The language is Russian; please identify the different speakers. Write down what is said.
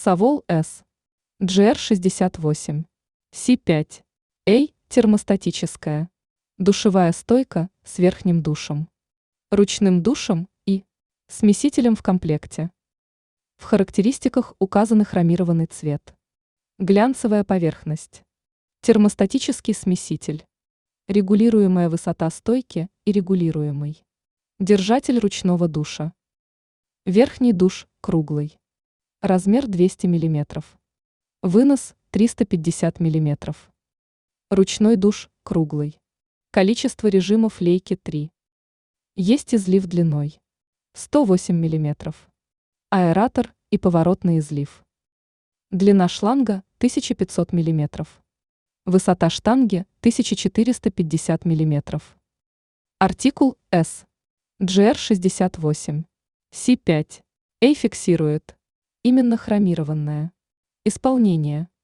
Speaker 1: Savol S. GR68. C5. A. Термостатическая. Душевая стойка с верхним душем, ручным душем и смесителем в комплекте. В характеристиках указаны хромированный цвет, глянцевая поверхность, термостатический смеситель, регулируемая высота стойки и регулируемый держатель ручного душа. Верхний душ круглый. Размер 200 мм. Вынос 350 мм. Ручной душ круглый. Количество режимов лейки 3. Есть излив длиной 108 мм. Аэратор и поворотный излив. Длина шланга 1500 мм. Высота штанги 1450 мм. Артикул S. GR68. C5. A фиксирует. Именно хромированное. Исполнение.